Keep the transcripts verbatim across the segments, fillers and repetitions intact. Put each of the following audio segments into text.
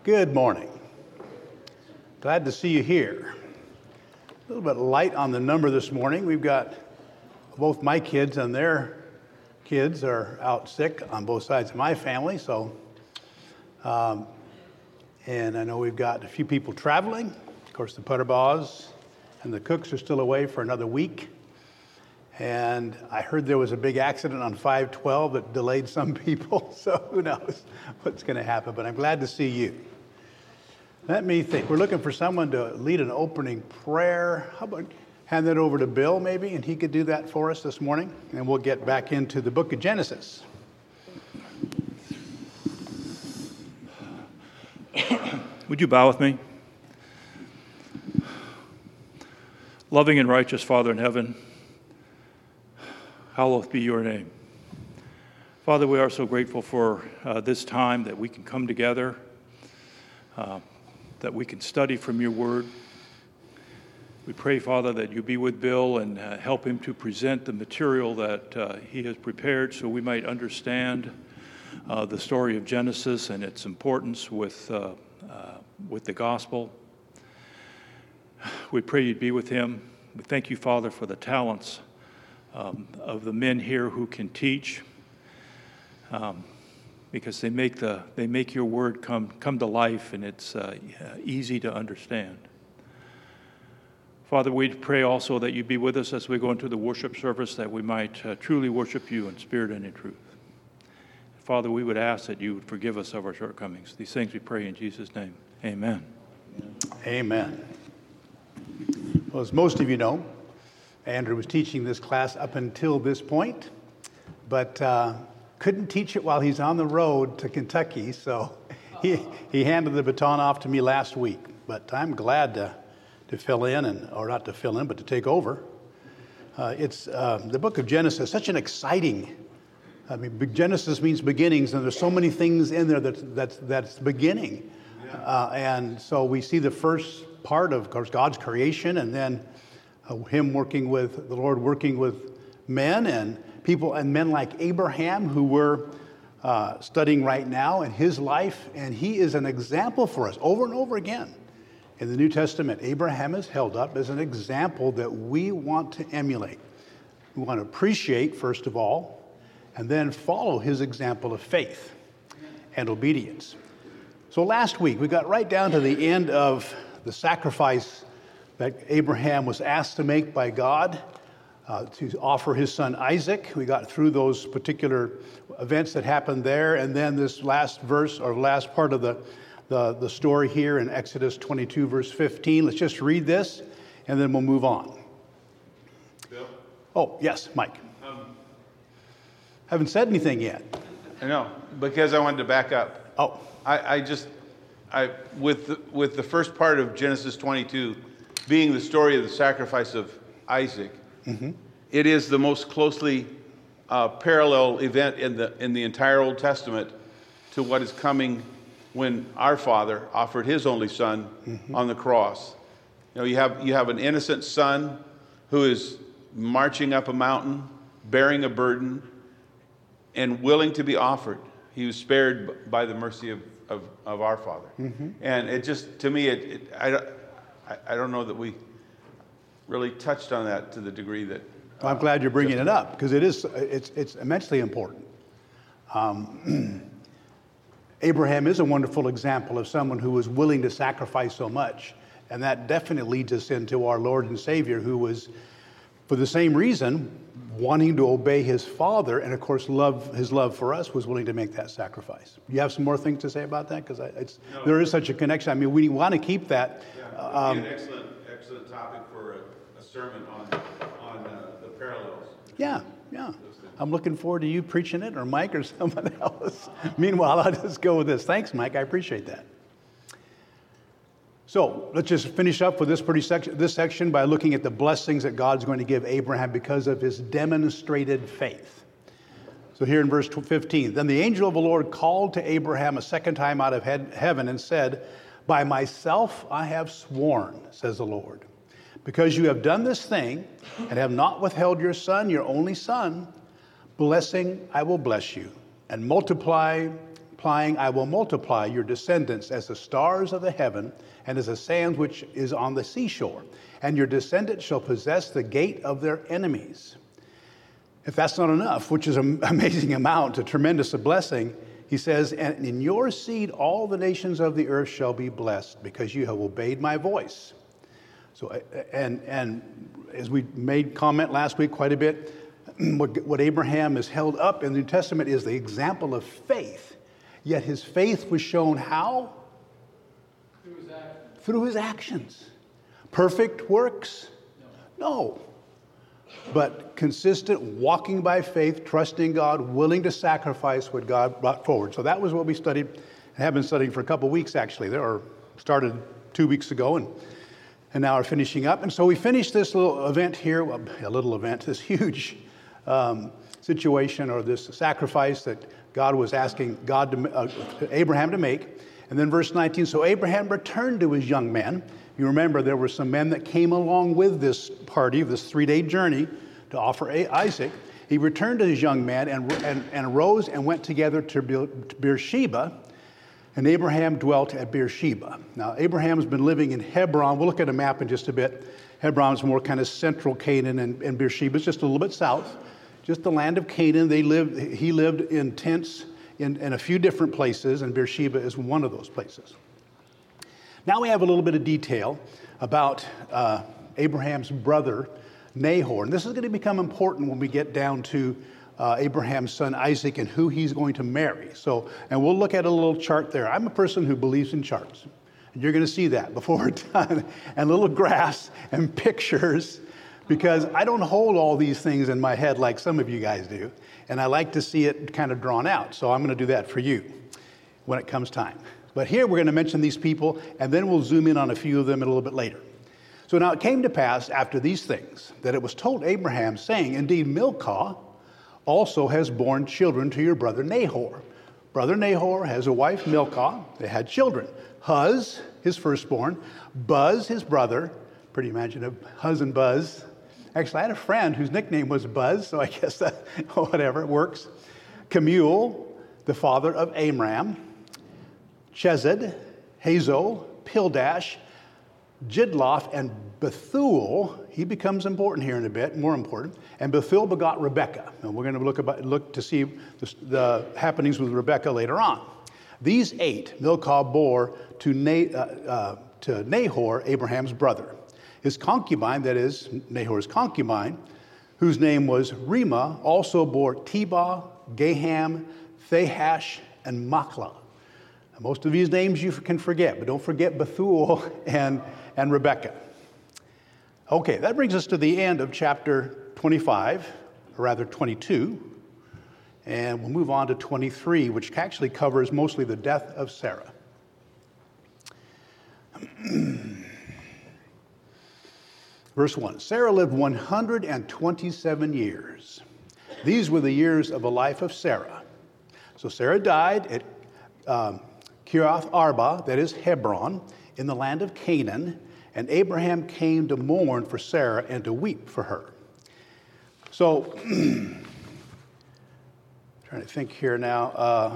Good morning. Glad to see you here. A little bit light on the number this morning. We've got both my kids and their kids are out sick on both sides of my family. So, um, and I know we've got a few people traveling. Of course, the Putterbaws and the Cooks are still away for another week. And I heard there was a big accident on five twelve that delayed some people. So who knows what's going to happen. But I'm glad to see you. Let me think. We're looking for someone to lead an opening prayer. How about hand that over to Bill, maybe, and he could do that for us this morning, and we'll get back into the book of Genesis. Would you bow with me? Loving and righteous Father in heaven, hallowed be your name. Father, we are so grateful for uh, this time that we can come together, uh, that we can study from your word. We pray, Father, that you be with Bill and uh, help him to present the material that uh, he has prepared so we might understand uh, the story of Genesis and its importance with, uh, uh, with the gospel. We pray you'd be with him. We thank you, Father, for the talents um, of the men here who can teach, um, because they make the they make your word come come to life, and it's uh, easy to understand. Father, we pray also that you be with us as we go into the worship service, that we might uh, truly worship you in spirit and in truth. Father, we would ask that you would forgive us of our shortcomings. These things we pray in Jesus' name. Amen. Amen. Well, as most of you know, Andrew was teaching this class up until this point, but uh, couldn't teach it while he's on the road to Kentucky, so he, he handed the baton off to me last week. But I'm glad to, to fill in, and or not to fill in, but to take over. Uh, it's uh, the book of Genesis, such an exciting, I mean, Genesis means beginnings, and there's so many things in there that, that's, that's beginning. Uh, and so we see the first part of, of course, God's creation, and then uh, him working with, the Lord working with men and people, and men like Abraham, who we're uh, studying right now in his life. And he is an example for us over and over again. In the New Testament, Abraham is held up as an example that we want to emulate. We want to appreciate, first of all, and then follow his example of faith and obedience. So last week, we got right down to the end of the sacrifice that Abraham was asked to make by God uh, to offer his son Isaac. We got through those particular events that happened there, and then this last verse, or last part of the, the, the story here in Exodus twenty-two, verse fifteen. Let's just read this, and then we'll move on. Bill? Oh, yes, Mike. Um, Haven't said anything yet. I know, because I wanted to back up. Oh. I, I just, I with the, with the first part of Genesis twenty-two being the story of the sacrifice of Isaac, mm-hmm. It is the most closely uh, parallel event in the in the entire Old Testament to what is coming when our Father offered His only Son mm-hmm. on the cross. You know, you have you have an innocent son who is marching up a mountain, bearing a burden, and willing to be offered. He was spared by the mercy of, of, of our Father. Mm-hmm. And it just, to me, it, it I, I don't know that we really touched on that to the degree that... Uh, I'm glad you're bringing it up, because it is, it's, it's immensely important. Um, Abraham is a wonderful example of someone who was willing to sacrifice so much. And that definitely leads us into our Lord and Savior, who was, for the same reason, wanting to obey his Father, and of course, love his love for us, was willing to make that sacrifice. You have some more things to say about that? Because it's no, there is such a connection. I mean, we want to keep that. Yeah, um, an excellent, excellent topic for a, a sermon on on uh, the parallels. Yeah, yeah. I'm looking forward to you preaching it, or Mike, or someone else. Meanwhile, I'll just go with this. Thanks, Mike. I appreciate that. So let's just finish up with this pretty section, this section by looking at the blessings that God's going to give Abraham because of his demonstrated faith. So here in verse fifteen, then the angel of the Lord called to Abraham a second time out of heaven and said, by myself I have sworn, says the Lord, because you have done this thing and have not withheld your son, your only son, blessing I will bless you, and multiply implying, I will multiply your descendants as the stars of the heaven and as the sand which is on the seashore. And your descendants shall possess the gate of their enemies. If that's not enough, which is an amazing amount, a tremendous blessing, he says, and in your seed all the nations of the earth shall be blessed because you have obeyed my voice. So, and, and as we made comment last week quite a bit, what, what Abraham is held up in the New Testament is the example of faith. Yet his faith was shown how? Through his actions. Through his actions. Perfect works? No. no. But consistent walking by faith, trusting God, willing to sacrifice what God brought forward. So that was what we studied and have been studying for a couple weeks actually. There are started two weeks ago and and now are finishing up. And so we finished this little event here, well, a little event, this huge um, situation or this sacrifice that God was asking God to, uh, Abraham to make. And then verse nineteen, so Abraham returned to his young men. You remember there were some men that came along with this party, this three-day journey to offer Isaac. He returned to his young men and, and, and arose and went together to Beersheba. And Abraham dwelt at Beersheba. Now, Abraham's been living in Hebron. We'll look at a map in just a bit. Hebron's more kind of central Canaan, and, and Beersheba is just a little bit south. Just the land of Canaan. They lived. He lived in tents in, in a few different places, and Beersheba is one of those places. Now we have a little bit of detail about uh, Abraham's brother, Nahor. And this is going to become important when we get down to Uh, Abraham's son Isaac and who he's going to marry. So, and we'll look at a little chart there. I'm a person who believes in charts. And you're going to see that before we're done. And little graphs and pictures, because I don't hold all these things in my head like some of you guys do. And I like to see it kind of drawn out. So I'm going to do that for you when it comes time. But here we're going to mention these people, and then we'll zoom in on a few of them a little bit later. So now it came to pass after these things that it was told Abraham, saying, indeed, Milcah also has borne children to your brother Nahor. Brother Nahor has a wife, Milcah. They had children. Huz, his firstborn. Buz, his brother. Pretty imaginative. Huz and Buz. Actually, I had a friend whose nickname was Buzz, so I guess that, whatever, it works. Kemuel, the father of Amram. Chesed, Hazo, Pildash, Jidlaph, and Bethuel. He becomes important here in a bit, more important. And Bethuel begot Rebekah. And we're going to look, about, look to see the, the happenings with Rebekah later on. These eight Milcah bore to, Na, uh, uh, to Nahor, Abraham's brother. His concubine, that is, Nahor's concubine, whose name was Reumah, also bore Tebah, Gaham, Thahash, and Machlah. Now, most of these names you can forget, but don't forget Bethuel and, and Rebekah. Okay, that brings us to the end of chapter twenty-five, or rather twenty-two, and we'll move on to twenty-three, which actually covers mostly the death of Sarah. Verse one, Sarah lived one hundred twenty-seven years. These were the years of the life of Sarah. So Sarah died at um, Kiriath Arba, that is Hebron, in the land of Canaan, and Abraham came to mourn for Sarah and to weep for her. So, trying to think here now. Uh,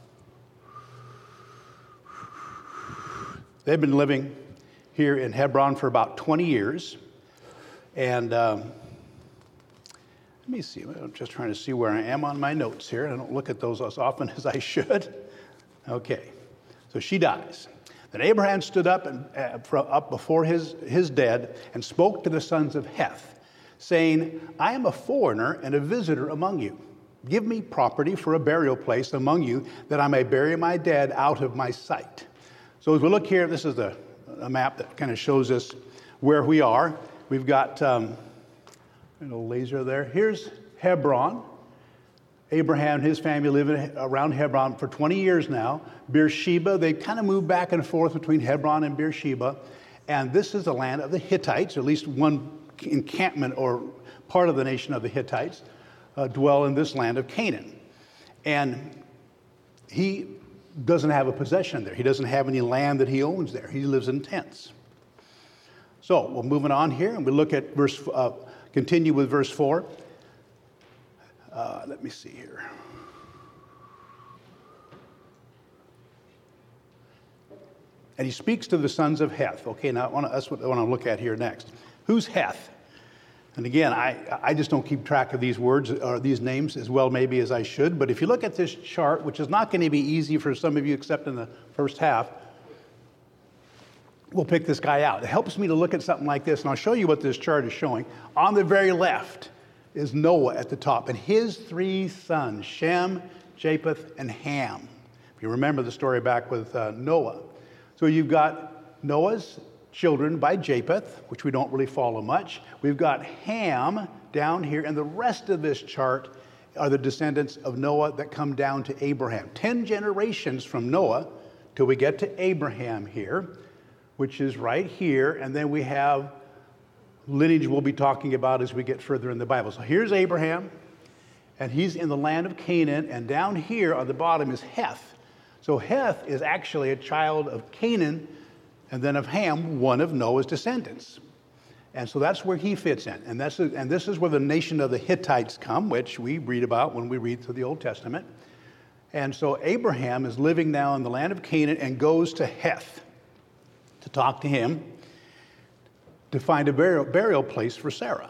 they've been living here in Hebron for about twenty years. And um, let me see. I'm just trying to see where I am on my notes here. I don't look at those as often as I should. Okay. So she dies. Then Abraham stood up and uh, from, up before his, his dead and spoke to the sons of Heth, saying, I am a foreigner and a visitor among you. Give me property for a burial place among you, that I may bury my dead out of my sight. So as we look here, this is a, a map that kind of shows us where we are. We've got um, a little laser there. Here's Hebron. Abraham and his family live around Hebron for twenty years now. Beersheba, they kind of move back and forth between Hebron and Beersheba. And this is the land of the Hittites, or at least one encampment or part of the nation of the Hittites uh, dwell in this land of Canaan. And he doesn't have a possession there. He doesn't have any land that he owns there. He lives in tents. So we're moving on here, and we look at verse, uh, continue with verse four. Uh, let me see here. And he speaks to the sons of Heth. Okay, now I wanna, that's what I want to look at here next. Who's Heth? And again, I, I just don't keep track of these words or these names as well maybe as I should. But if you look at this chart, which is not going to be easy for some of you except in the first half, we'll pick this guy out. It helps me to look at something like this, and I'll show you what this chart is showing. On the very left is Noah at the top, and his three sons, Shem, Japheth, and Ham. If you remember the story back with uh, Noah. So you've got Noah's children by Japheth, which we don't really follow much. We've got Ham down here, and the rest of this chart are the descendants of Noah that come down to Abraham. Ten generations from Noah till we get to Abraham here, which is right here, and then we have lineage we'll be talking about as we get further in the Bible. So here's Abraham, and he's in the land of Canaan, and down here on the bottom is Heth. So Heth is actually a child of Canaan, and then of Ham, one of Noah's descendants. And so that's where he fits in. And, that's, and this is where the nation of the Hittites come, which we read about when we read through the Old Testament. And so Abraham is living now in the land of Canaan and goes to Heth to talk to him to find a burial, burial place for Sarah.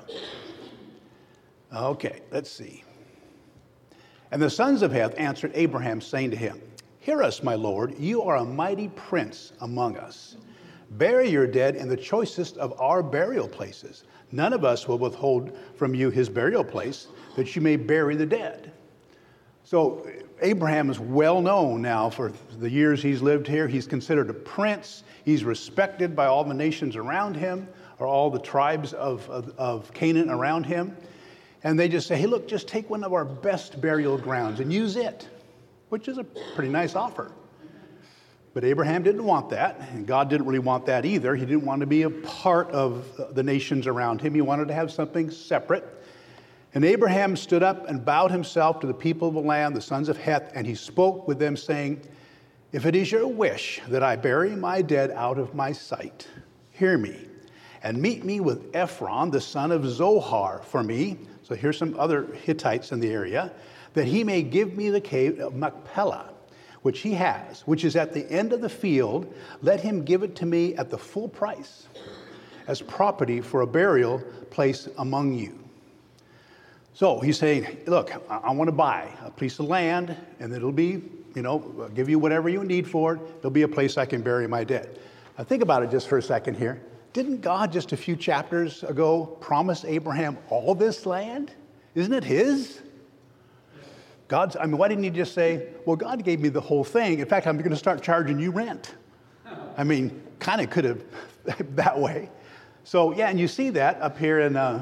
Okay, let's see. And the sons of Heth answered Abraham, saying to him, "Hear us, my lord, you are a mighty prince among us. Bury your dead in the choicest of our burial places. None of us will withhold from you his burial place, that you may bury the dead." So Abraham is well known now for the years he's lived here. He's considered a prince. He's respected by all the nations around him, or all the tribes of, of, of Canaan around him. And they just say, hey, look, just take one of our best burial grounds and use it, which is a pretty nice offer. But Abraham didn't want that, and God didn't really want that either. He didn't want to be a part of the nations around him. He wanted to have something separate. And Abraham stood up and bowed himself to the people of the land, the sons of Heth, and he spoke with them, saying, "If it is your wish that I bury my dead out of my sight, hear me, and meet me with Ephron, the son of Zohar, for me." So here's some other Hittites in the area, "that he may give me the cave of Machpelah, which he has, which is at the end of the field. Let him give it to me at the full price, as property for a burial place among you." So he's saying, look, I, I want to buy a piece of land, and it'll be, you know, I'll give you whatever you need for it. There'll be a place I can bury my dead. Now think about it just for a second here. Didn't God just a few chapters ago promise Abraham all this land? Isn't it his? God's, I mean, why didn't he just say, well, God gave me the whole thing. In fact, I'm going to start charging you rent. I mean, kind of could have that way. So, yeah, and you see that up here in, uh,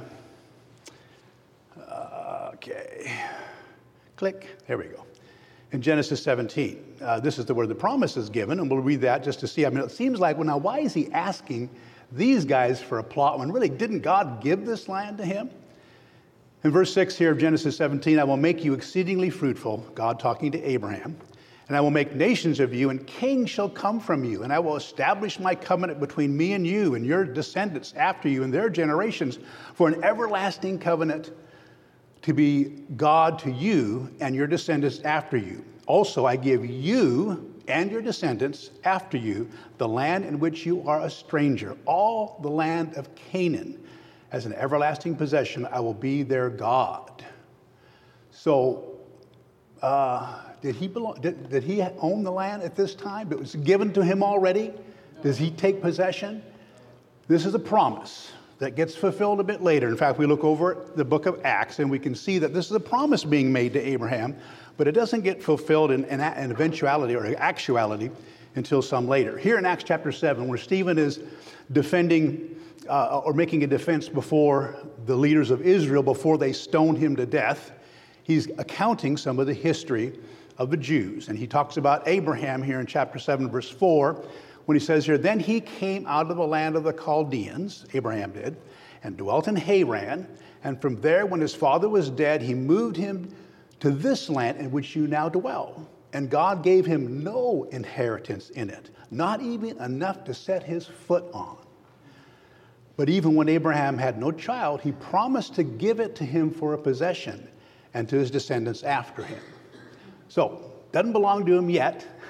uh, okay, click, there we go. In Genesis seventeen, uh, this is the where the promise is given, and we'll read that just to see. I mean, it seems like, well, now, why is he asking these guys for a plot when really didn't God give this land to him? In verse six here of Genesis seventeen, "I will make you exceedingly fruitful," God talking to Abraham, "and I will make nations of you, and kings shall come from you, and I will establish my covenant between me and you and your descendants after you and their generations for an everlasting covenant to be God to you and your descendants after you. Also, I give you and your descendants after you the land in which you are a stranger, all the land of Canaan. As an everlasting possession, I will be their God." So, uh, did he belong? Did, did he own the land at this time? It was given to him already. Does he take possession? This is a promise that gets fulfilled a bit later. In fact, we look over at the book of Acts, and we can see that this is a promise being made to Abraham, but it doesn't get fulfilled in, in, in eventuality or actuality until some later. Here in Acts chapter seven, where Stephen is defending Uh, or making a defense before the leaders of Israel before they stoned him to death, he's accounting some of the history of the Jews. And he talks about Abraham here in chapter seven, verse four, when he says here, "Then he came out of the land of the Chaldeans," Abraham did, "and dwelt in Haran. And from there, when his father was dead, he moved him to this land in which you now dwell. And God gave him no inheritance in it, not even enough to set his foot on. But even when Abraham had no child, he promised to give it to him for a possession and to his descendants after him." So, doesn't belong to him yet,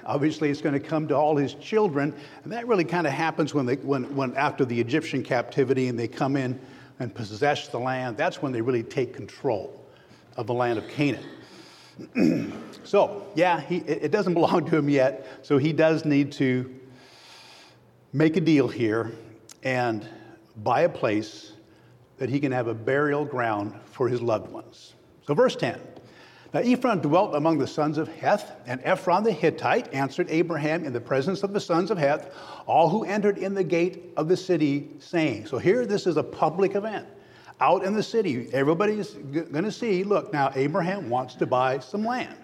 Obviously, it's going to come to all his children. And that really kind of happens when they, when, when after the Egyptian captivity and they come in and possess the land. That's when they really take control of the land of Canaan. So, yeah, he, it doesn't belong to him yet. So he does need to make a deal here and buy a place that he can have a burial ground for his loved ones. So verse ten. Now Ephron dwelt among the sons of Heth, and Ephron the Hittite answered Abraham in the presence of the sons of Heth, all who entered in the gate of the city, saying. So here, this is a public event. Out in the city, everybody's going to see, look, now Abraham wants to buy some land.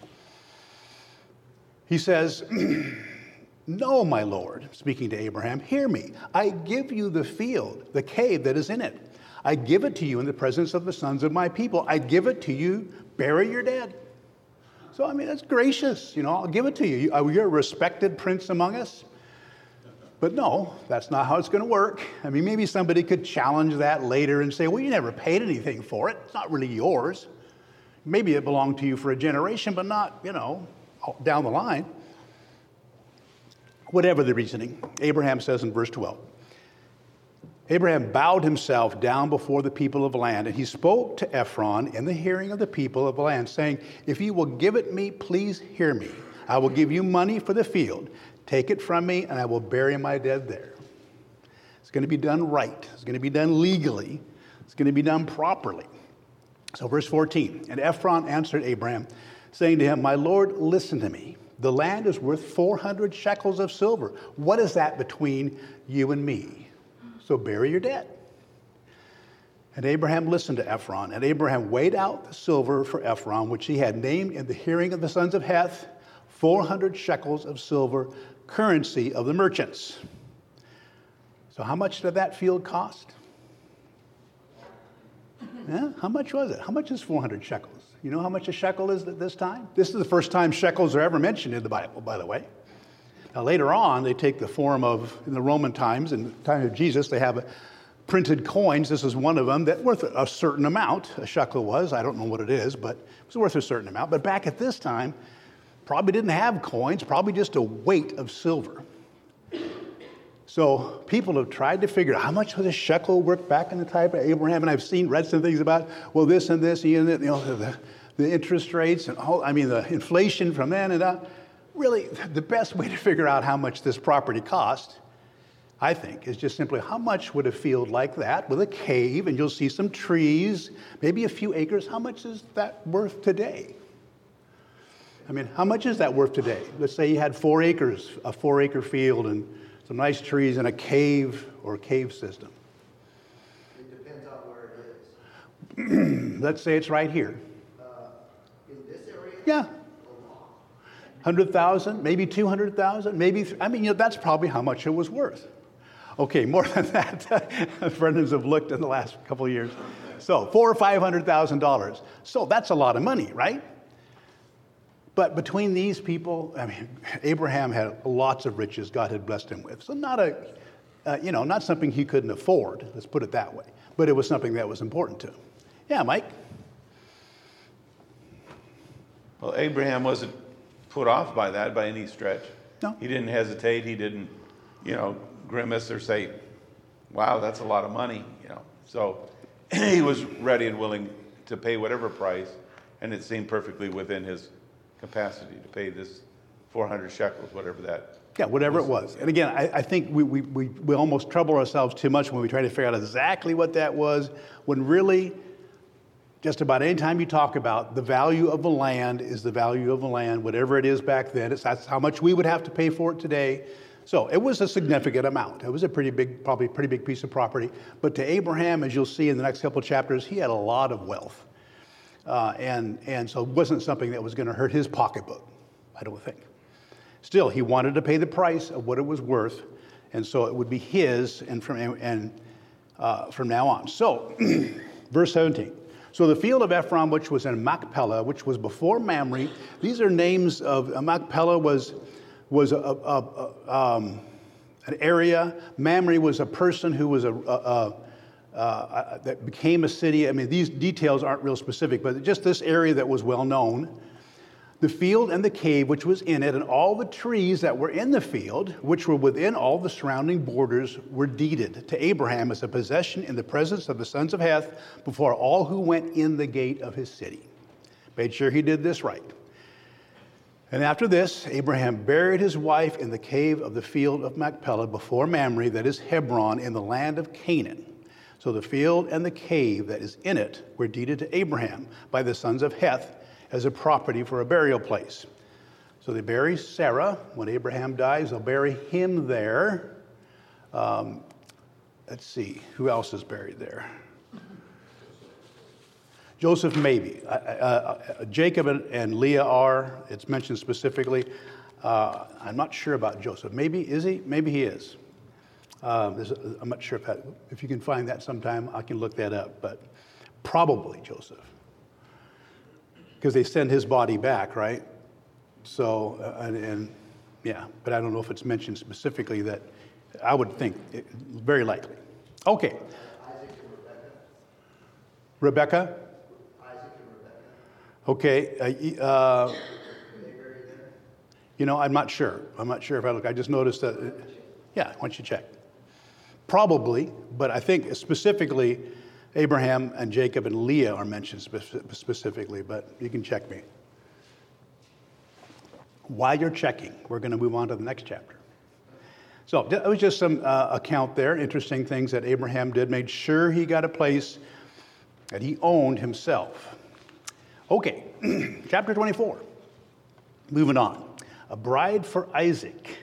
He says, no, my Lord, speaking to Abraham, hear me. I give you the field, the cave that is in it. I give it to you in the presence of the sons of my people. I give it to you, bury your dead. So, I mean, that's gracious. You know, I'll give it to you. You're a respected prince among us. But no, that's not how it's going to work. I mean, maybe somebody could challenge that later and say, well, you never paid anything for it. It's not really yours. Maybe it belonged to you for a generation, but not, you know, down the line. Whatever the reasoning, Abraham says in verse twelve, Abraham bowed himself down before the people of the land, and he spoke to Ephron in the hearing of the people of the land, saying, if you will give it me, please hear me. I will give you money for the field. Take it from me, and I will bury my dead there. It's going to be done right. It's going to be done legally. It's going to be done properly. So verse fourteen, and Ephron answered Abraham, saying to him, my Lord, listen to me. The land is worth four hundred shekels of silver. What is that between you and me? So bury your dead. And Abraham listened to Ephron, and Abraham weighed out the silver for Ephron, which he had named in the hearing of the sons of Heth, four hundred shekels of silver, currency of the merchants. So how much did that field cost? Yeah, how much was it? How much is four hundred shekels? You know how much a shekel is at this time? This is the first time shekels are ever mentioned in the Bible, by the way. Now later on, they take the form of, in the Roman times, in the time of Jesus, they have printed coins. This is one of them that worth a certain amount. A shekel was, I don't know what it is, but it was worth a certain amount. But back at this time, probably didn't have coins, probably just a weight of silver. So people have tried to figure out how much was a shekel worth back in the time of Abraham, and I've seen, read some things about, well, this and this, you know, the, the interest rates, and all, I mean, the inflation from then and on. Really, the best way to figure out how much this property cost, I think, is just simply how much would a field like that with a cave, and you'll see some trees, maybe a few acres, how much is that worth today? I mean, how much is that worth today? Let's say you had four acres, a four acre field and some nice trees and a cave or cave system. It depends on where it is. Let's say it's right here. Uh, in this area? Yeah. one hundred thousand, maybe two hundred thousand, maybe, I mean, you know, that's probably how much it was worth. Okay, more than that. Friends have looked in the last couple of years. So four or five hundred thousand dollars. So that's a lot of money, right? But between these people, I mean, Abraham had lots of riches God had blessed him with. So not a, uh, you know, not something he couldn't afford, let's put it that way. But it was something that was important to him. Yeah, Mike? Well, Abraham wasn't put off by that by any stretch. No. He didn't hesitate. He didn't, you know, grimace or say, wow, that's a lot of money, you know. So he was ready and willing to pay whatever price, and it seemed perfectly within his capacity to pay this four hundred shekels, whatever that. Yeah, whatever it was. And again, I, I think we, we, we, we almost trouble ourselves too much when we try to figure out exactly what that was, when really just about any time you talk about the value of the land is the value of the land, whatever it is back then, it's, that's how much we would have to pay for it today. So it was a significant amount. It was a pretty big, probably pretty big piece of property. But to Abraham, as you'll see in the next couple of chapters, he had a lot of wealth. Uh, and, and so it wasn't something that was going to hurt his pocketbook, I don't think. Still, he wanted to pay the price of what it was worth, and so it would be his and from, and, uh, from now on. So, verse seventeen. So the field of Ephron, which was in Machpelah, which was before Mamre, these are names of, uh, Machpelah was, was a, a, a, um, an area. Mamre was a person who was a, a, a Uh, that became a city. I mean, these details aren't real specific, but just this area that was well known. The field and the cave which was in it, and all the trees that were in the field, which were within all the surrounding borders, were deeded to Abraham as a possession in the presence of the sons of Heth before all who went in the gate of his city. Made sure he did this right. And after this, Abraham buried his wife in the cave of the field of Machpelah before Mamre, that is Hebron, in the land of Canaan. So the field and the cave that is in it were deeded to Abraham by the sons of Heth as a property for a burial place. So they bury Sarah. When Abraham dies, they'll bury him there. Um, let's see, who else is buried there? Joseph, maybe. Uh, uh, Jacob and, and Leah are. It's mentioned specifically. Uh, I'm not sure about Joseph. Maybe, is he? Maybe he is. Uh, I'm not sure if, that, if you can find that sometime. I can look that up. But probably Joseph. Because they send his body back, right? So, uh, and, and yeah, but I don't know if it's mentioned specifically that. I would think, it, very likely. Okay. Isaac and Rebekah. Rebecca? Isaac and Rebekah. Okay. Uh, y- uh, Were they buried there? you know, I'm not sure. I'm not sure if I look. I just noticed that. Uh, yeah, why don't you check? Probably, but I think specifically Abraham and Jacob and Leah are mentioned spe- specifically, but you can check me. While you're checking, we're going to move on to the next chapter. So it was just some uh, account there, interesting things that Abraham did, made sure he got a place that he owned himself. Okay, chapter twenty-four. Moving on. A bride for Isaac.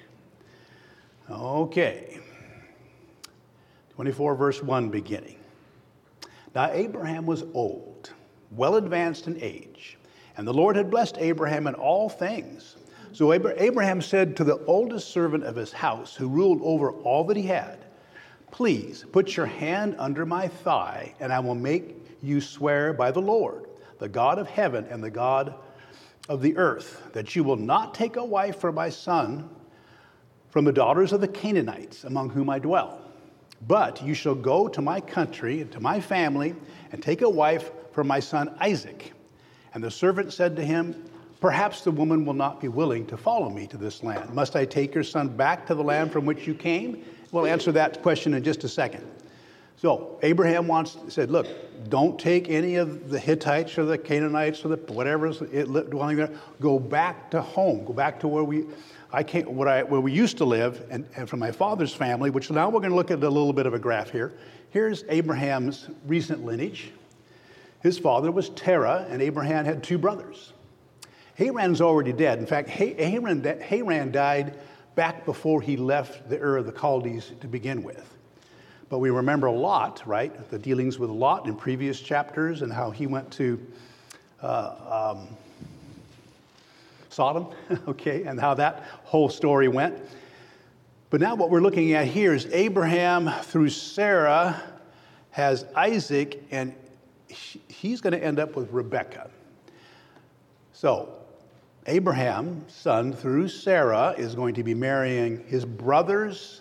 Okay. twenty-four, verse one beginning. Now Abraham was old, well advanced in age, and the Lord had blessed Abraham in all things. So Abraham said to the oldest servant of his house, who ruled over all that he had, "Please put your hand under my thigh, and I will make you swear by the Lord, the God of heaven and the God of the earth, that you will not take a wife for my son from the daughters of the Canaanites, among whom I dwell. But you shall go to my country and to my family and take a wife for my son Isaac." And the servant said to him, "Perhaps the woman will not be willing to follow me to this land. Must I take your son back to the land from which you came?" We'll answer that question in just a second. So Abraham wants said, "Look, don't take any of the Hittites or the Canaanites or the whatever's dwelling there. Go back to home. Go back to where we, I came, what I, where we used to live, and, and from my father's family." Which now we're going to look at a little bit of a graph here. Here's Abraham's recent lineage. His father was Terah, and Abraham had two brothers. Haran's already dead. In fact, Haran, Haran died back before he left the Ur of the Chaldees to begin with. But we remember Lot, right? The dealings with Lot in previous chapters and how he went to uh, um, Sodom, okay, and how that whole story went. But now what we're looking at here is Abraham through Sarah has Isaac, and he's going to end up with Rebekah. So Abraham's son through Sarah is going to be marrying his brother's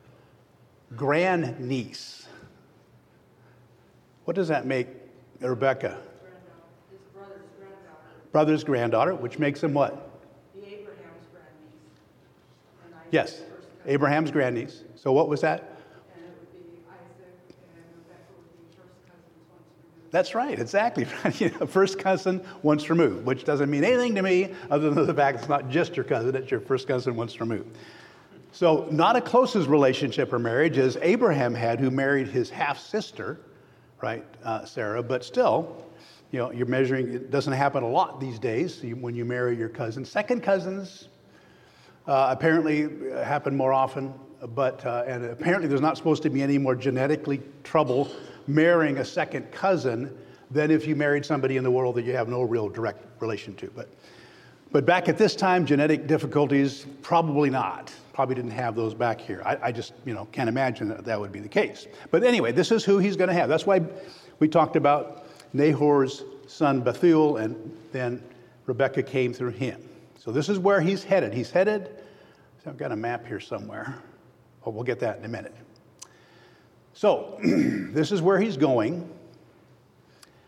grandniece. What does that make Rebekah? His brother's granddaughter. Brother's granddaughter, which makes him what? The Abraham's grandniece. And Isaac's Yes, first cousin. Abraham's grandniece. So what was that? And it would be Isaac and Rebekah would be first cousins once removed. That's right, exactly. You know, first cousin once removed, which doesn't mean anything to me other than the fact it's not just your cousin, it's your first cousin once removed. So not a closest relationship or marriage as Abraham had, who married his half-sister, right, uh, Sarah, but still, you know, you're measuring, it doesn't happen a lot these days when you marry your cousin. Second cousins uh, apparently happen more often, but, uh, and apparently there's not supposed to be any more genetically trouble marrying a second cousin than if you married somebody in the world that you have no real direct relation to. But, but back at this time, genetic difficulties, probably not. Probably didn't have those back here. I, I just, you know, can't imagine that that would be the case. But anyway, this is who he's going to have. That's why we talked about Nahor's son Bethuel, and then Rebekah came through him. So this is where he's headed. He's headed, so I've got a map here somewhere. Oh, we'll get that in a minute. So this is where he's going.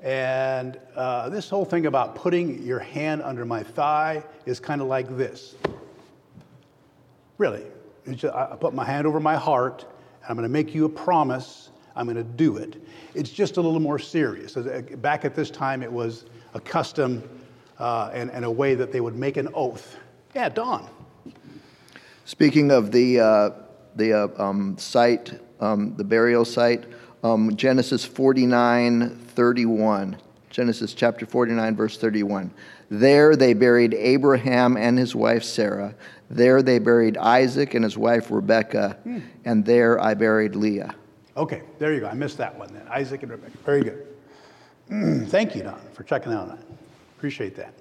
And uh, this whole thing about putting your hand under my thigh is kind of like this. Really. It's just, I put my hand over my heart, and I'm going to make you a promise. I'm going to do it. It's just a little more serious. Back at this time, it was a custom uh, and, and a way that they would make an oath. Yeah, Don. Speaking of the uh, the uh, um, site, um, the burial site, um, Genesis forty-nine thirty-one. Genesis chapter forty-nine, verse thirty-one. There they buried Abraham and his wife Sarah. There they buried Isaac and his wife Rebekah. Hmm. And there I buried Leah. Okay, there you go. I missed that one then. Isaac and Rebekah. Very good. Thank you, Don, for checking out on that. Appreciate that.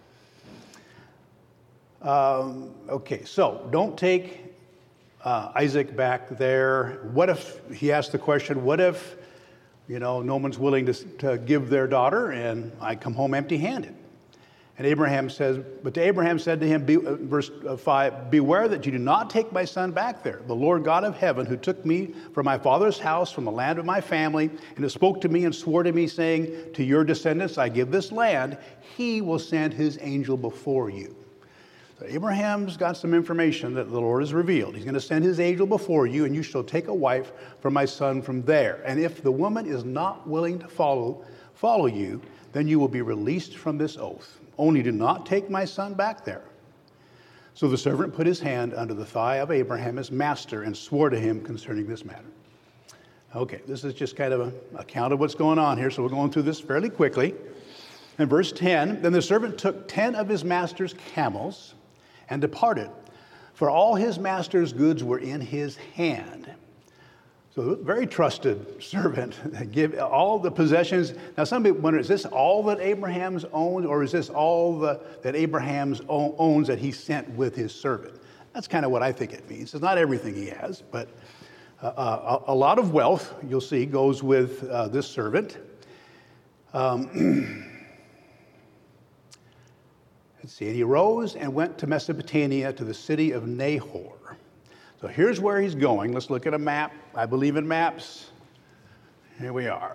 Um, okay, so don't take uh, Isaac back there. What if, he asked the question, what if, you know, no one's willing to, to give their daughter and I come home empty-handed? And Abraham says, but Abraham said to him, be, uh, verse five, beware that you do not take my son back there. The Lord God of heaven, who took me from my father's house, from the land of my family, and who spoke to me and swore to me, saying, to your descendants I give this land, he will send his angel before you. So Abraham's got some information that the Lord has revealed. He's going to send his angel before you, and you shall take a wife for my son from there. And if the woman is not willing to follow, follow you, then you will be released from this oath. Only do not take my son back there. So the servant put his hand under the thigh of Abraham, his master, and swore to him concerning this matter. Okay, this is just kind of an account of what's going on here, so we're going through this fairly quickly. In verse ten, then the servant took ten of his master's camels and departed, for all his master's goods were in his hand. So very trusted servant, give all the possessions. Now some people wonder, is this all that Abraham's owned, or is this all the, that Abraham's own, owns that he sent with his servant? That's kind of what I think it means. It's not everything he has, but uh, a, a lot of wealth, you'll see, goes with uh, this servant. Um, let's see, and he arose and went to Mesopotamia, to the city of Nahor. So here's where he's going. Let's look at a map. I believe in maps. Here we are.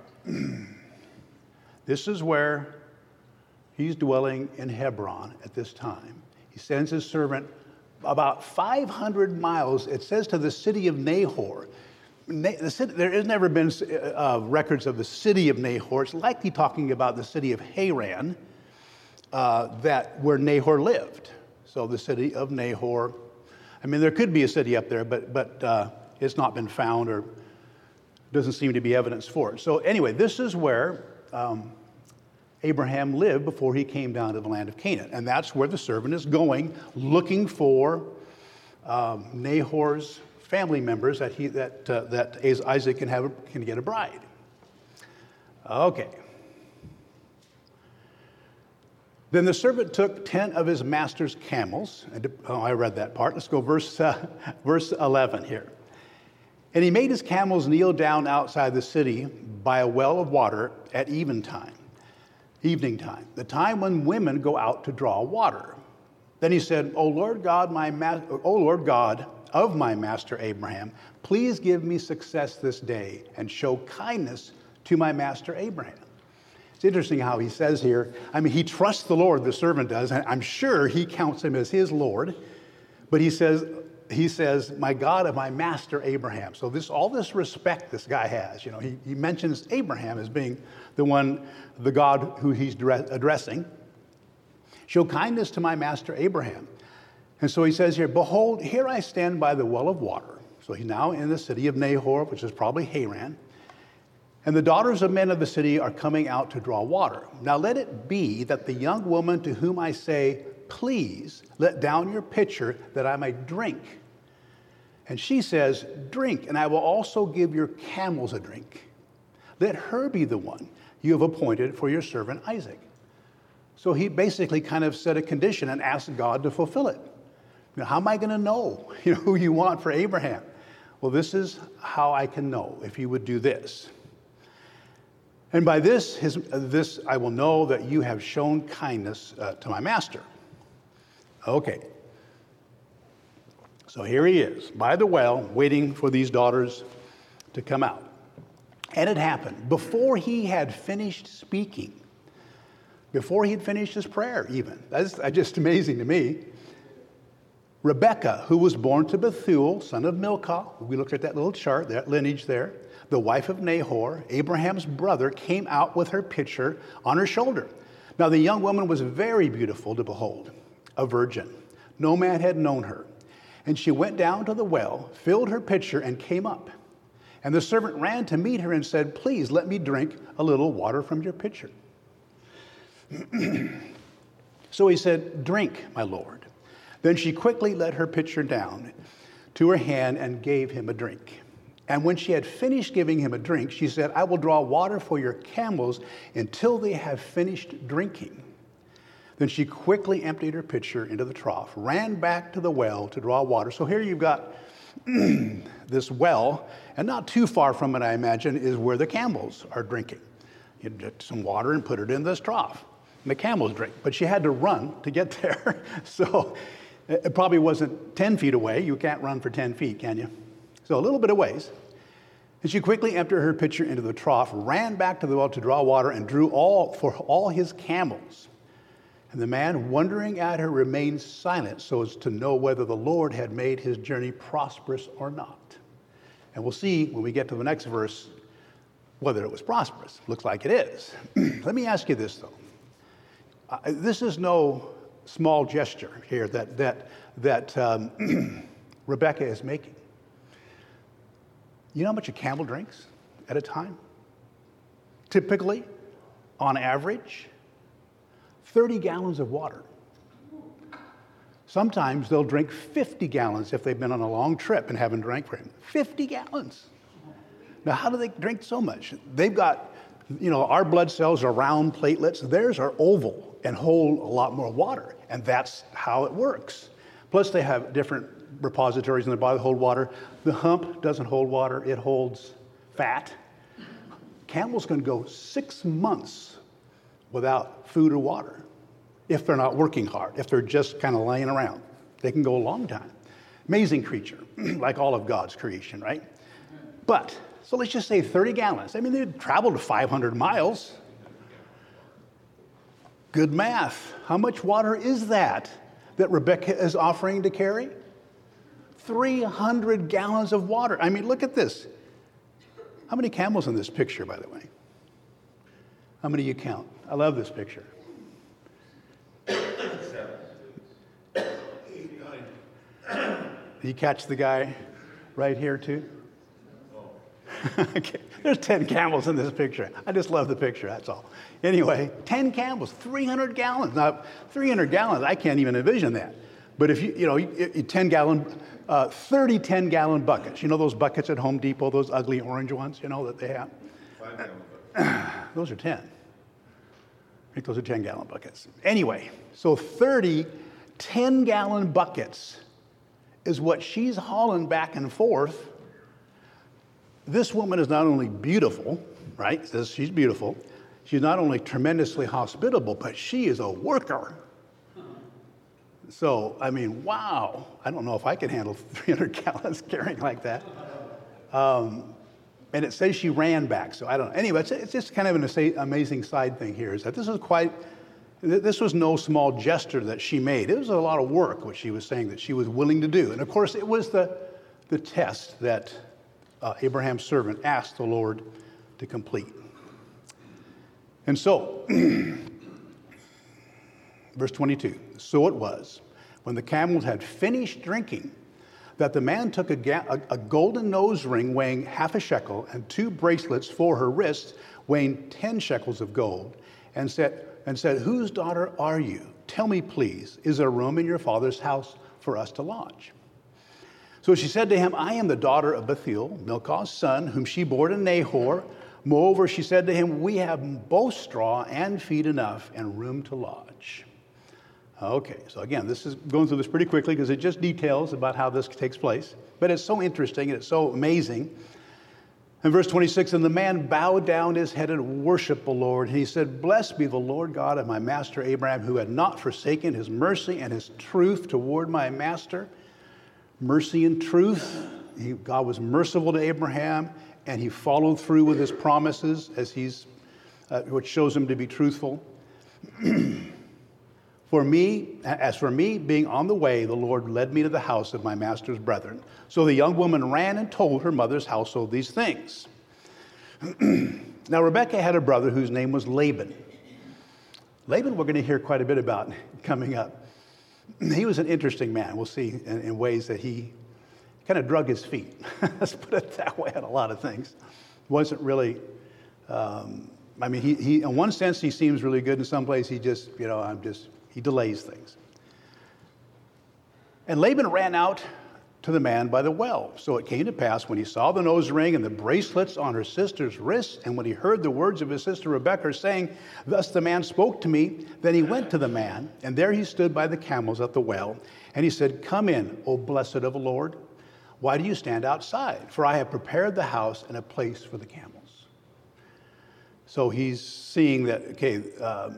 This is where he's dwelling in Hebron at this time. He sends his servant about five hundred miles, it says, to the city of Nahor. The city, there has never been uh, records of the city of Nahor. It's likely talking about the city of Haran, uh, that where Nahor lived. So the city of Nahor. I mean, there could be a city up there, but but uh, it's not been found, or doesn't seem to be evidence for it. So anyway, this is where um, Abraham lived before he came down to the land of Canaan. And that's where the servant is going, looking for um, Nahor's family members that he that uh, that Isaac can have can get a bride. Okay. Then the servant took ten of his master's camels. And, oh, I read that part. Let's go verse, uh, verse eleven here. And he made his camels kneel down outside the city by a well of water at eventime, evening time, the time when women go out to draw water. Then he said, O Lord God, my ma- O Lord God of my master Abraham, please give me success this day and show kindness to my master Abraham. It's interesting how he says here, I mean, he trusts the Lord, the servant does, and I'm sure he counts him as his Lord, but he says, he says, my God of my master Abraham. So this, all this respect this guy has, you know, he, he mentions Abraham as being the one, the God who he's addressing. Show kindness to my master Abraham. And so he says here, behold, here I stand by the well of water. So he's now in the city of Nahor, which is probably Haran. And the daughters of men of the city are coming out to draw water. Now let it be that the young woman to whom I say, please let down your pitcher that I may drink. And she says, drink, and I will also give your camels a drink. Let her be the one you have appointed for your servant Isaac. So he basically kind of set a condition and asked God to fulfill it. You know, how am I going to know, you know, who you want for Abraham? Well, this is how I can know, if you would do this. And by this, his, this I will know that you have shown kindness uh, to my master. Okay. So here he is, by the well, waiting for these daughters to come out. And it happened before he had finished speaking, before he had finished his prayer even. That's just amazing to me. Rebekah, who was born to Bethuel, son of Milcah, we looked at that little chart, that lineage there, the wife of Nahor, Abraham's brother, came out with her pitcher on her shoulder. Now the young woman was very beautiful to behold, a virgin. No man had known her. And she went down to the well, filled her pitcher, and came up. And the servant ran to meet her and said, "Please let me drink a little water from your pitcher." So he said, "Drink, my lord." Then she quickly let her pitcher down to her hand and gave him a drink. And when she had finished giving him a drink, she said, "I will draw water for your camels until they have finished drinking." Then she quickly emptied her pitcher into the trough, ran back to the well to draw water. So here you've got this well, and not too far from it, I imagine, is where the camels are drinking. You get some water and put it in this trough, and the camels drink. But she had to run to get there. So it probably wasn't ten feet away. You can't run for ten feet, can you? So a little bit of ways. And she quickly emptied her pitcher into the trough, ran back to the well to draw water, and drew all for all his camels. And the man, wondering at her, remained silent so as to know whether the Lord had made his journey prosperous or not. And we'll see when we get to the next verse whether it was prosperous. Looks like it is. Let me ask you this, though. Uh, this is no small gesture here that, that, that um, Rebekah is making. You know how much a camel drinks at a time? Typically, on average, thirty gallons of water. Sometimes they'll drink fifty gallons if they've been on a long trip and haven't drank for him. fifty gallons. Now, how do they drink so much? They've got, you know, our blood cells are round platelets. Theirs are oval and hold a lot more water. And that's how it works. Plus, they have different repositories in their body that hold water. The hump doesn't hold water. It holds fat. Camels can go six months without food or water if they're not working hard, if they're just kind of laying around. They can go a long time. Amazing creature, like all of God's creation, right? But, so let's just say thirty gallons. I mean, they traveled five hundred miles. Good math. How much water is that that Rebekah is offering to carry? three hundred gallons of water. I mean, look at this. How many camels in this picture, by the way? How many you count? I love this picture. You catch the guy right here too? Okay. There's ten camels in this picture. I just love the picture, that's all. Anyway, ten camels, three hundred gallons. Now, three hundred gallons, I can't even envision that. But if you, you know, you, you ten gallon, uh, thirty ten gallon buckets. You know those buckets at Home Depot, those ugly orange ones, you know, that they have? Five gallon buckets. Those are ten. I think those are ten gallon buckets. Anyway, so thirty ten gallon buckets is what she's hauling back and forth. This woman is not only beautiful, right? Says she's beautiful. She's not only tremendously hospitable, but she is a worker. So, I mean, wow. I don't know if I could handle three hundred gallons carrying like that. Um, and it says she ran back, so I don't know. Anyway, it's, it's just kind of an amazing side thing here, is that this is quite, this was no small gesture that she made. It was a lot of work, what she was saying that she was willing to do. And of course, it was the, the test that uh, Abraham's servant asked the Lord to complete. And so, verse twenty-two, so it was, when the camels had finished drinking, that the man took a, ga- a, a golden nose ring weighing half a shekel and two bracelets for her wrists weighing ten shekels of gold, and said, and said, "Whose daughter are you? Tell me, please, is there room in your father's house for us to lodge?" So she said to him, "I am the daughter of Bethuel, Milcah's son, whom she bore to Nahor. Moreover, she said to him, we have both straw and feed enough and room to lodge." Okay, so again, this is going through this pretty quickly because it just details about how this takes place. But it's so interesting and it's so amazing. In verse twenty-six, and the man bowed down his head and worshiped the Lord. And he said, "Blessed be the Lord God of my master Abraham, who had not forsaken his mercy and his truth toward my master." Mercy and truth. He, God was merciful to Abraham, and he followed through with his promises, as he's, uh, which shows him to be truthful. For me, as for me, being on the way, the Lord led me to the house of my master's brethren. So the young woman ran and told her mother's household these things. Now Rebekah had a brother whose name was Laban. Laban, we're going to hear quite a bit about coming up. He was an interesting man. We'll see in, in ways that he kind of drug his feet. Let's put it that way on a lot of things. Wasn't really, um, I mean, he, he, in one sense, he seems really good. In some place, he just, you know, I'm just, he delays things. And Laban ran out to the man by the well. So it came to pass when he saw the nose ring and the bracelets on her sister's wrists, and when he heard the words of his sister Rebekah saying, "Thus the man spoke to me," then he went to the man, and there he stood by the camels at the well. And he said, "Come in, O blessed of the Lord. Why do you stand outside? For I have prepared the house and a place for the camels." So he's seeing that, okay, um,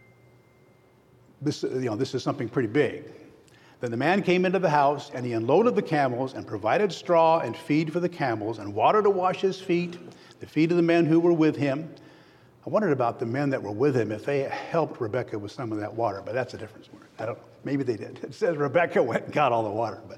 this, you know, this is something pretty big. Then the man came into the house, and he unloaded the camels and provided straw and feed for the camels and water to wash his feet, the feet of the men who were with him. I wondered about the men that were with him, if they helped Rebekah with some of that water, but that's a different story. I don't know. Maybe they did. It says Rebekah went and got all the water. But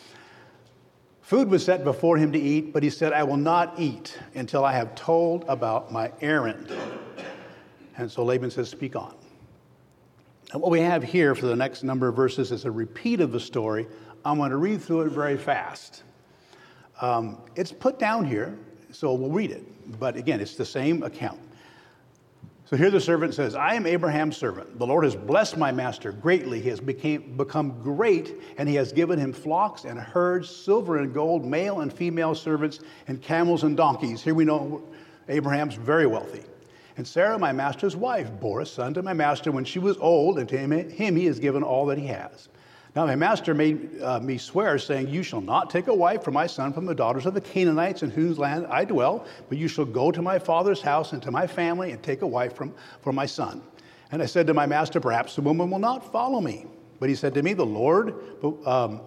food was set before him to eat, but he said, "I will not eat until I have told about my errand." And so Laban says, "Speak on." And what we have here for the next number of verses is a repeat of the story. I'm going to read through it very fast. Um, it's put down here, so we'll read it. But again, it's the same account. So here the servant says, "I am Abraham's servant. The Lord has blessed my master greatly. He has became, become great, and he has given him flocks and herds, silver and gold, male and female servants, and camels and donkeys." Here we know Abraham's very wealthy. "And Sarah, my master's wife, bore a son to my master when she was old, and to him, him he has given all that he has. Now my master made uh, me swear, saying, 'You shall not take a wife for my son from the daughters of the Canaanites in whose land I dwell, but you shall go to my father's house and to my family and take a wife from, for my son.' And I said to my master, 'Perhaps the woman will not follow me.' But he said to me, 'The Lord um,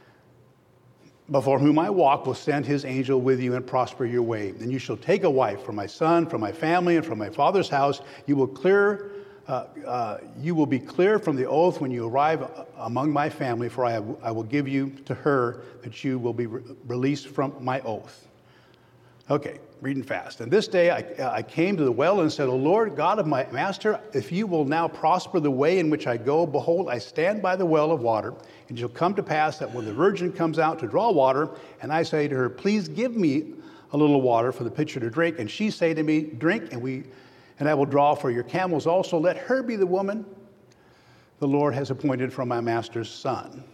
before whom I walk will send his angel with you and prosper your way. And you shall take a wife for my son, from my family, and from my father's house. You will clear, uh, uh, you will be clear from the oath when you arrive among my family, for I, have, I will give you to her that you will be re- released from my oath.'" Okay, reading fast. "And this day I, I came to the well and said, 'O Lord, God of my master, if you will now prosper the way in which I go, behold, I stand by the well of water. And it shall come to pass that when the virgin comes out to draw water, and I say to her, Please give me a little water for the pitcher to drink, and she say to me, Drink, and we, and I will draw for your camels also. Let her be the woman the Lord has appointed for my master's son.'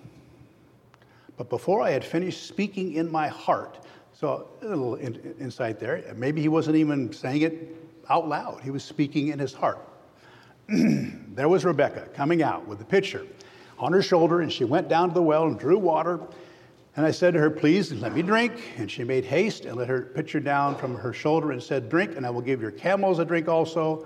But before I had finished speaking in my heart," so a little in, insight there. Maybe he wasn't even saying it out loud. He was speaking in his heart. "There was Rebekah coming out with the pitcher on her shoulder, and she went down to the well and drew water. And I said to her, 'Please let me drink.' And she made haste and let her pitcher down from her shoulder and said, 'Drink, and I will give your camels a drink also.'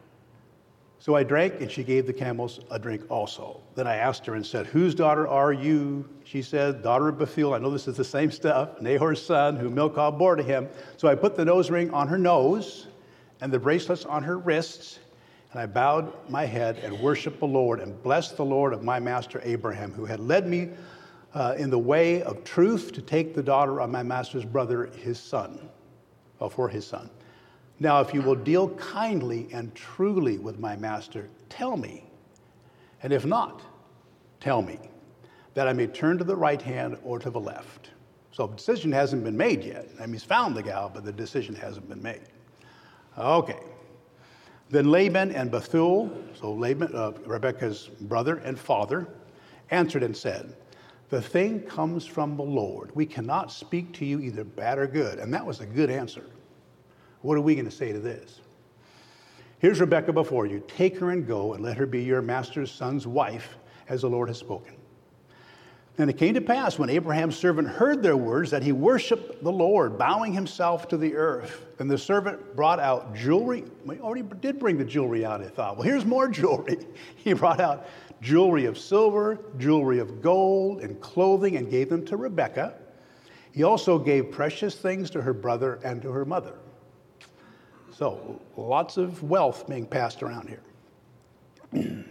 So I drank, and she gave the camels a drink also. Then I asked her and said, 'Whose daughter are you?' She said, 'Daughter of Bethuel.' I know this is the same stuff. 'Nahor's son, whom Milcah bore to him.' So I put the nose ring on her nose and the bracelets on her wrists, and I bowed my head and worshiped the Lord and blessed the Lord of my master Abraham, who had led me uh, in the way of truth to take the daughter of my master's brother, his son, or for his son. Now, if you will deal kindly and truly with my master, tell me. And if not, tell me, that I may turn to the right hand or to the left." So the decision hasn't been made yet. I mean, he's found the gal, but the decision hasn't been made. Okay. Then Laban and Bethuel, so Laban, uh, Rebekah's brother and father, answered and said, "The thing comes from the Lord. We cannot speak to you either bad or good." And that was a good answer. What are we going to say to this? "Here's Rebekah before you. Take her and go, and let her be your master's son's wife, as the Lord has spoken." And it came to pass, when Abraham's servant heard their words, that he worshiped the Lord, bowing himself to the earth. Then the servant brought out jewelry. We already did bring the jewelry out, I thought. Well, here's more jewelry. He brought out jewelry of silver, jewelry of gold, and clothing, and gave them to Rebekah. He also gave precious things to her brother and to her mother. So lots of wealth being passed around here.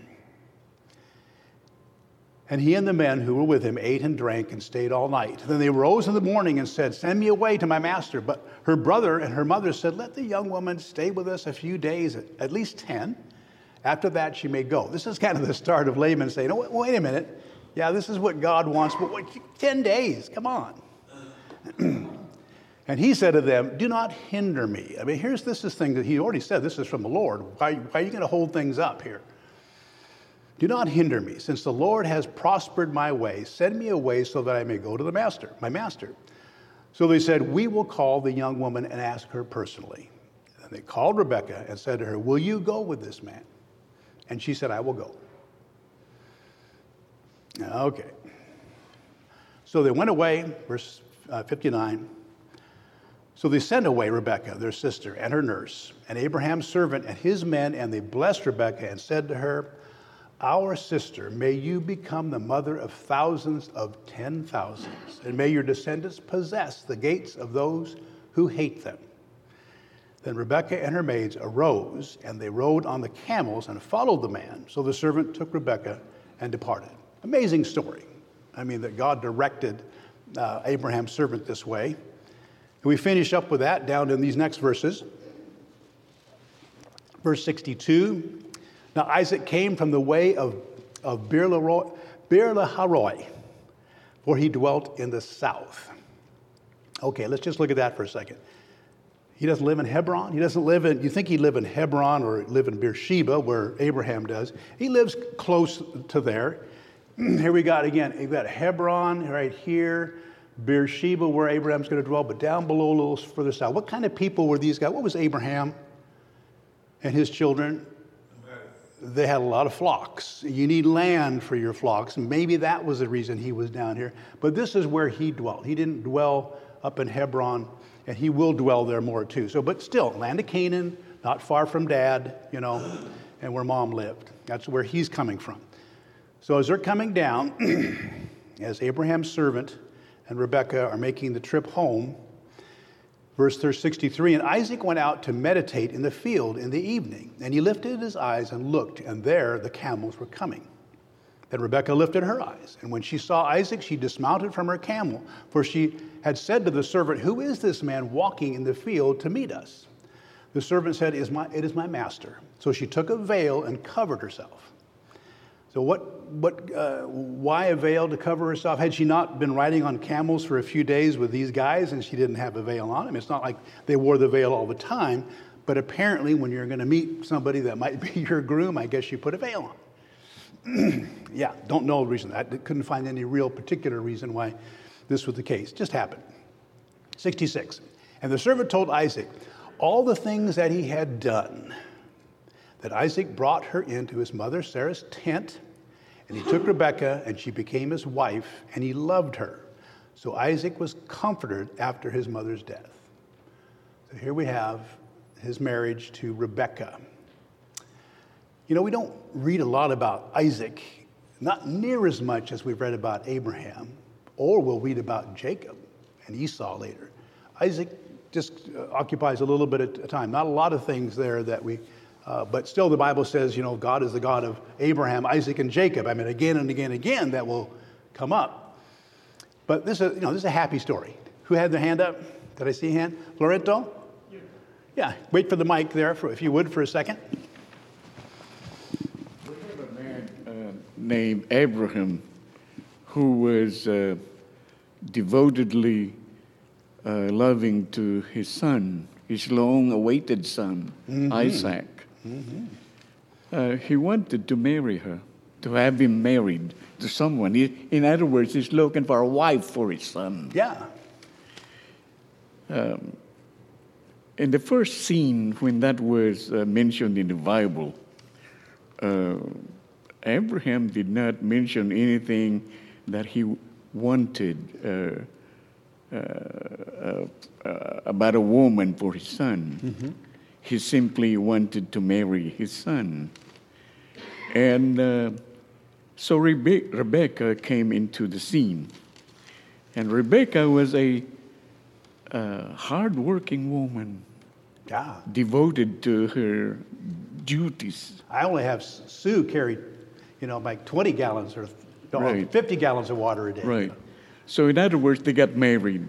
And he and the men who were with him ate and drank and stayed all night. Then they rose in the morning and said, "Send me away to my master." But her brother and her mother said, "Let the young woman stay with us a few days, at least ten. After that, she may go." This is kind of the start of Laban saying, "Oh, wait a minute. Yeah, this is what God wants, but wait, ten days, come on." And he said to them, "Do not hinder me." I mean, here's this is thing that he already said, this is from the Lord. Why, why are you going to hold things up here? "Do not hinder me, since the Lord has prospered my way. Send me away so that I may go to the master, my master." So they said, "We will call the young woman and ask her personally." And they called Rebekah and said to her, "Will you go with this man?" And she said, "I will go." Okay. So they went away, verse uh, fifty-nine. So they sent away Rebekah, their sister, and her nurse, and Abraham's servant and his men, and they blessed Rebekah and said to her, "Our sister, may you become the mother of thousands of ten thousands, and may your descendants possess the gates of those who hate them." Then Rebekah and her maids arose, and they rode on the camels and followed the man. So the servant took Rebekah and departed. Amazing story. I mean, that God directed uh, Abraham's servant this way. And we finish up with that down in these next verses. Verse sixty-two. Now Isaac came from the way of, of Beer-lahai, for he dwelt in the south. Okay, let's just look at that for a second. He doesn't live in Hebron. He doesn't live in, you think he'd live in Hebron or live in Beersheba, where Abraham does. He lives close to there. Here we got, again, we've got Hebron right here, Beersheba, where Abraham's going to dwell, but down below a little further south. What kind of people were these guys? What was Abraham and his children? They had a lot of flocks. You need land for your flocks. Maybe that was the reason he was down here. But this is where he dwelt. He didn't dwell up in Hebron, and he will dwell there more too. So, but still, land of Canaan, not far from Dad, you know, and where Mom lived. That's where he's coming from. So as they're coming down, as Abraham's servant and Rebekah are making the trip home, verse sixty-three, and Isaac went out to meditate in the field in the evening, and he lifted his eyes and looked, and there the camels were coming. Then Rebekah lifted her eyes, and when she saw Isaac, she dismounted from her camel, for she had said to the servant, "Who is this man walking in the field to meet us?" The servant said, "It is my, it is my master." So she took a veil and covered herself. So what, what, uh, why a veil to cover herself? Had she not been riding on camels for a few days with these guys and she didn't have a veil on? I mean, it's not like they wore the veil all the time, but apparently when you're going to meet somebody that might be your groom, I guess you put a veil on. Yeah, don't know the reason. I couldn't find any real particular reason why this was the case. Just happened. sixty-six. And the servant told Isaac all the things that he had done. That Isaac brought her into his mother Sarah's tent, and he took Rebekah, and she became his wife, and he loved her. So Isaac was comforted after his mother's death. So here we have his marriage to Rebekah. You know, we don't read a lot about Isaac, not near as much as we've read about Abraham, or we'll read about Jacob and Esau later. Isaac just uh, occupies a little bit of time. Not a lot of things there that we... Uh, but still, the Bible says, you know, God is the God of Abraham, Isaac, and Jacob. I mean, again and again and again, that will come up. But this is, you know, this is a happy story. Who had their hand up? Did I see a hand? Loreto? Yeah. Yeah. Wait for the mic there, for, if you would, for a second. We have a man uh, named Abraham who was uh, devotedly uh, loving to his son, his long-awaited son, mm-hmm. Isaac. Mm-hmm. Uh, he wanted to marry her, to have him married to someone. He, in other words, he's looking for a wife for his son. Yeah. Um, in the first scene, when that was uh, mentioned in the Bible, uh, Abraham did not mention anything that he wanted uh, uh, uh, uh, about a woman for his son. Mm-hmm. He simply wanted to marry his son. And uh, so Rebe- Rebekah came into the scene. And Rebekah was a a hardworking woman, Yeah. devoted to her duties. I only have Sue carry, you know, like twenty gallons or no, Right. fifty gallons of water a day. Right. So in other words, they got married.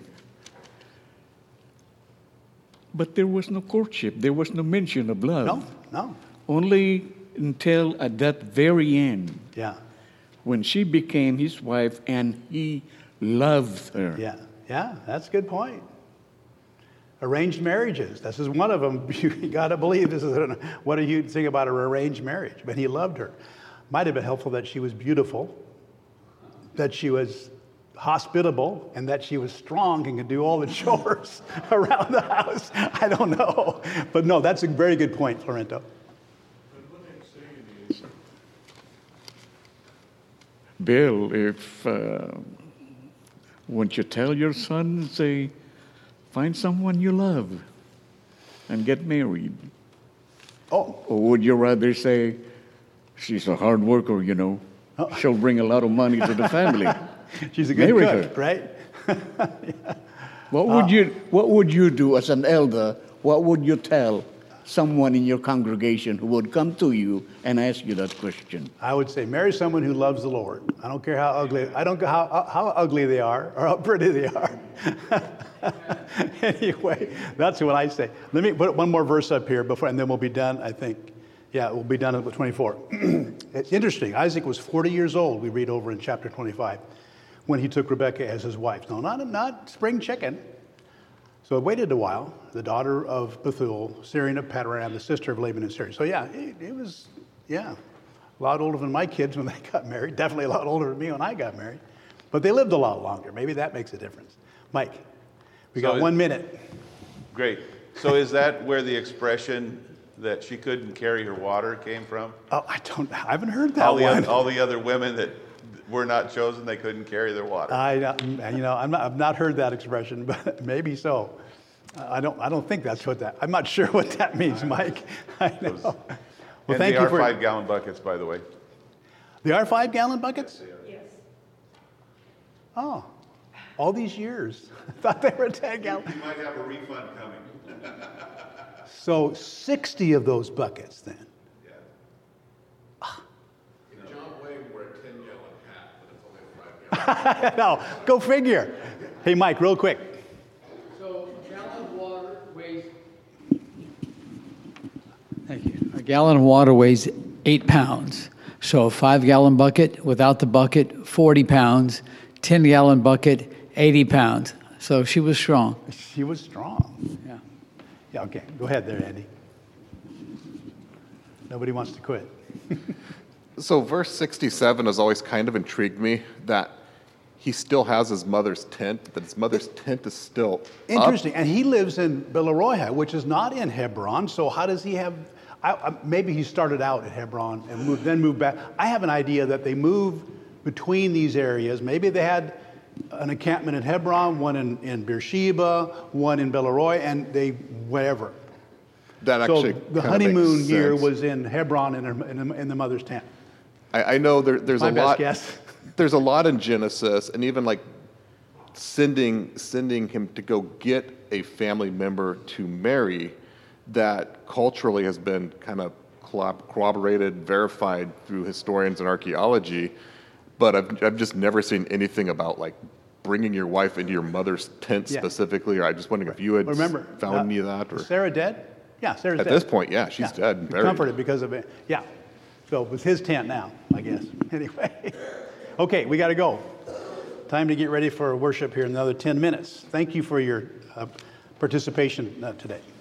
But there was no courtship. There was no mention of love. No, no. Only until at that very end, Yeah, when she became his wife and he loved her. yeah, yeah. That's a good point. Arranged marriages. This is one of them. You got to believe this is an, what do you think about an arranged marriage? But he loved her. Might have been helpful that she was beautiful, that she was hospitable, and that she was strong and could do all the chores around the house. I don't know. But no, that's a very good point, Florento. Bill, if uh, won't you tell your son, say, find someone you love and get married? Oh, Or would you rather say, she's a hard worker, you know, Oh. she'll bring a lot of money to the family? she's a good Marry cook, her. right? What would you What would you do as an elder? What would you tell someone in your congregation who would come to you and ask you that question? I would say marry someone who loves the Lord. I don't care how ugly, I don't care how, how ugly they are or how pretty they are. Anyway, that's what I say. Let me put one more verse up here before, and then we'll be done, I think. Yeah, we'll be done at twenty-four. It's interesting. Isaac was forty years old, we read over in chapter twenty-five, when he took Rebekah as his wife. No, not, not spring chicken. So it waited a while. The daughter of Bethuel, Syrian of Padan, the sister of Laban and Syria. So yeah, it, it was, yeah, a lot older than my kids when they got married. Definitely a lot older than me when I got married. But they lived a lot longer. Maybe that makes a difference. Mike, we So got it- one minute. Great. So is that where the expression that she couldn't carry her water came from? Oh, I don't, I haven't heard that All the, one. oth- all the other women that were not chosen, they couldn't carry their water. I, uh, you know, I'm not, I've not heard that expression, but maybe so. Uh, I don't, I don't think that's what that, I'm not sure what that means, Mike. I know. Well, And thank they you are for, five gallon buckets, by the way. they are five gallon buckets? Yes. Oh, all these years. I thought they were ten gallon. You might have a refund coming. So sixty of those buckets then. John Wayne wore a ten gallon hat, but it's only a five gallon. No, go figure. Hey, Mike, real quick. So a gallon of water weighs. Thank you. A gallon of water weighs eight pounds. So a five-gallon bucket without the bucket, forty pounds. ten-gallon bucket, eighty pounds. So she was strong. She was strong. Yeah. Yeah, okay. Go ahead there, Andy. Nobody wants to quit. So verse sixty-seven has always kind of intrigued me that he still has his mother's tent, that his mother's tent is still up. Interesting. And he lives in Beloroha, which is not in Hebron. So how does he have? I, I, maybe he started out at Hebron and moved, then moved back. I have an idea that they moved between these areas. Maybe they had an encampment in Hebron, one in, in Beersheba, one in Beloroy, and they whatever. That So actually the kinda makes honeymoon year sense. was in Hebron in, her, in, the, in the mother's tent. I, I know there, there's My a best lot. guess. There's a lot in Genesis, and even like sending sending him to go get a family member to marry, that culturally has been kind of corroborated, verified through historians and archaeology. But I've I've just never seen anything about like bringing your wife into your mother's tent Yeah. specifically. Or I'm just wondering if you had Remember, found uh, any of that, or is Sarah dead? Yeah, Sarah's at dead. this point, yeah, she's dead. and buried. Comforted because of it. Yeah. So it was his tent now, I guess. Anyway. Okay, we got to go. Time to get ready for worship here in another ten minutes. Thank you for your uh, participation uh, today.